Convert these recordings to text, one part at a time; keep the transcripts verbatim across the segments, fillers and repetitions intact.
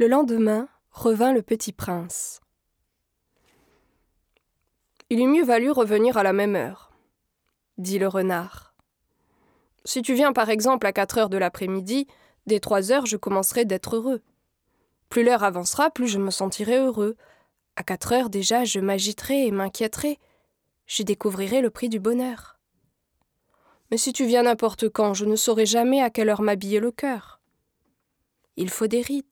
Le lendemain, revint le petit prince. « Il eût mieux valu revenir à la même heure, » dit le renard. « Si tu viens par exemple à quatre heures de l'après-midi, dès trois heures je commencerai d'être heureux. Plus l'heure avancera, plus je me sentirai heureux. À quatre heures déjà, je m'agiterai et m'inquiéterai. Je découvrirai le prix du bonheur. Mais si tu viens n'importe quand, je ne saurai jamais à quelle heure m'habiller le cœur. Il faut des rites. »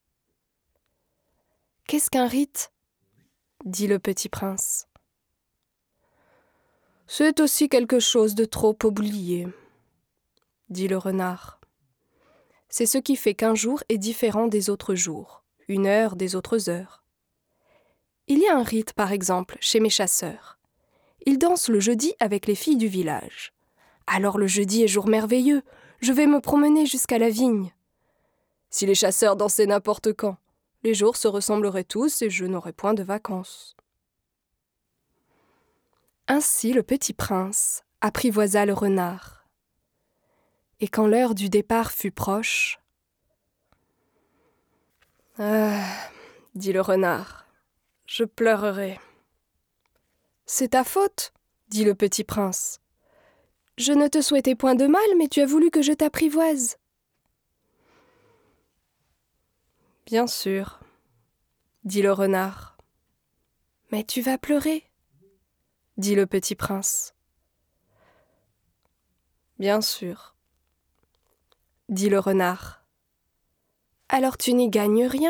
« Qu'est-ce qu'un rite ?» dit le petit prince. « C'est aussi quelque chose de trop oublié, » dit le renard. « C'est ce qui fait qu'un jour est différent des autres jours, une heure des autres heures. Il y a un rite, par exemple, chez mes chasseurs. Ils dansent le jeudi avec les filles du village. Alors le jeudi est jour merveilleux, je vais me promener jusqu'à la vigne. Si les chasseurs dansaient n'importe quand, les jours se ressembleraient tous et je n'aurais point de vacances. » Ainsi le petit prince apprivoisa le renard. Et quand l'heure du départ fut proche, « Ah, dit le renard, je pleurerai. »« C'est ta faute, dit le petit prince. Je ne te souhaitais point de mal, mais tu as voulu que je t'apprivoise. » Bien sûr, dit le renard. « Mais tu vas pleurer, dit le petit prince. »« Bien sûr, dit le renard. »« Alors tu n'y gagnes rien. »«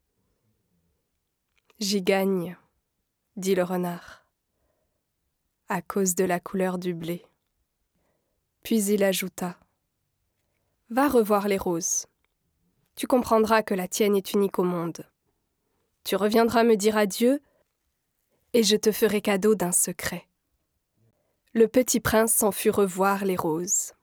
J'y gagne, dit le renard, à cause de la couleur du blé. » Puis il ajouta : « Va revoir les roses. Tu comprendras que la tienne est unique au monde. Tu reviendras me dire adieu, et je te ferai cadeau d'un secret. » Le petit prince s'en fut revoir les roses.